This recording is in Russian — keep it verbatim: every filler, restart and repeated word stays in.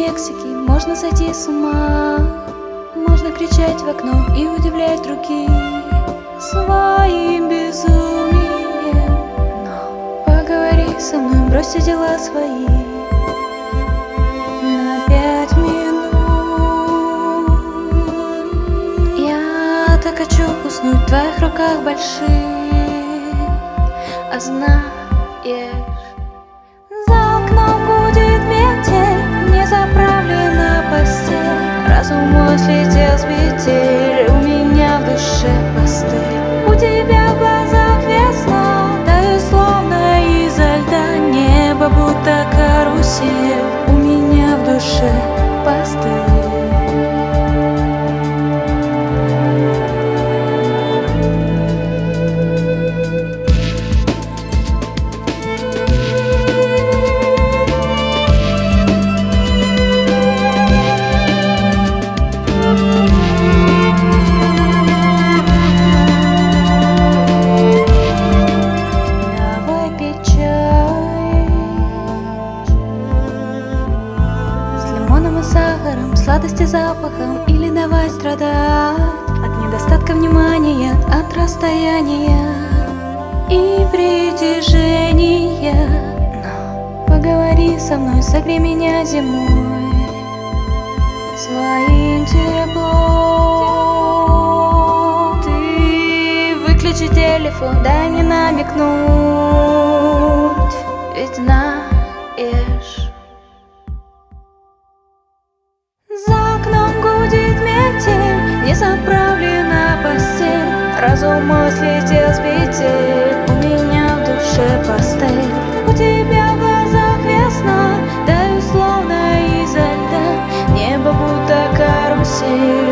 Мексики можно сойти с ума, можно кричать в окно и удивлять других своим безумием. Но поговори со мной, брось все дела свои на пять минут. Я так хочу уснуть в твоих руках больших, а знаешь, за окном гудит метель, не заправлена постель. Разум мой слетел с петель, у меня в душе пастель. У тебя в глазах весна, таю словно изо льда. Небо будто карусель, у меня в душе пастель. Сахаром, сладости запахом, или давай страдать от недостатка внимания, от расстояния и притяжения. Но поговори со мной, согрей меня зимой своим теплом. Ты выключи телефон, дай мне намекнуть, ведь знаешь, не заправлена постель. Разум мой слетел с петель, у меня в душе пастель. У тебя в глазах весна, таю словно изо льда. Небо будто карусель,